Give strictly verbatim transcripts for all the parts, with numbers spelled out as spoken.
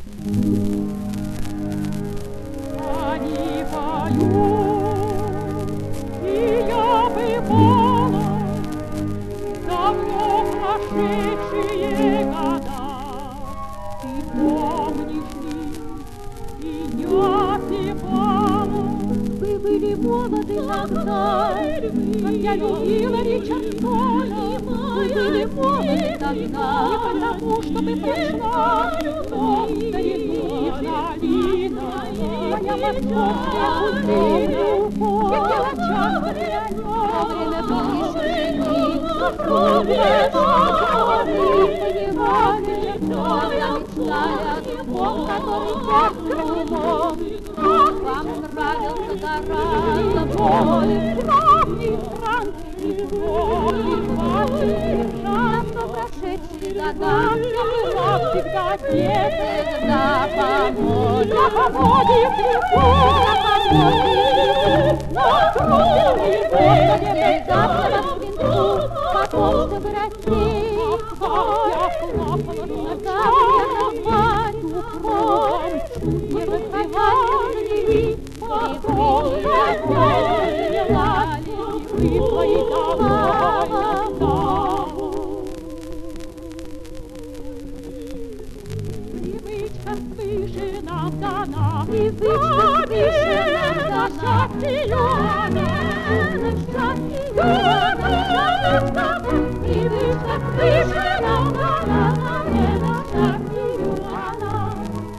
Они поют, и я бывала давно прошедшие года. Ты помнишь ли, и я певала. Вы были молоды тогда, как я любила Ричардсона. Вы были молоды тогда, не потому, что вы пришла, но старинная долина, моя московская кузина, я пела часто для него. Время было жениться, время понимали, когда мечтали о любовь, который вернул. Вам нравился гораздо более скромный Франц, и скромный Франц. Часто прошедшие года я была всегда здесь, всегда помочь. На помоде цвету, на помоде цвету, но крутил любовь, где завтра в винту, потом, чтобы расти. Я плакала сначала, я упром, не раздевала любви, потом опять желали, вы твои довольны. Привычка свыше нам дана, привычка свыше нам дана, привычка свыше нам дана, не наша Фиона.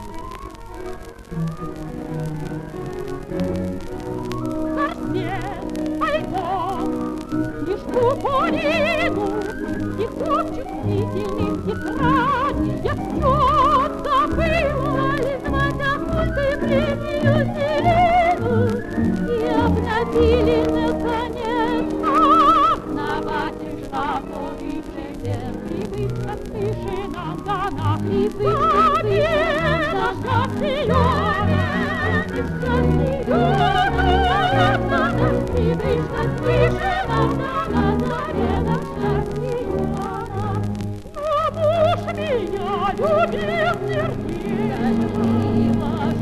Корсет, пальто, снежку полину, и хлопчик длительный тетрадь, я все забыла, лишь звонят ты премию зелену, и обновили наконец основатель шаповый шедевр. Привычка свыше нам дана, привычка свыше нам дана, привычка свыше нам дана, заре наша Фиона. Но муж меня любил сердечно,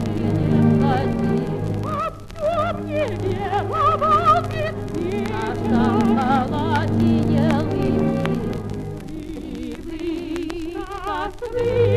а все мне веровал беспечно. На шоколаде ел и привычка свыше.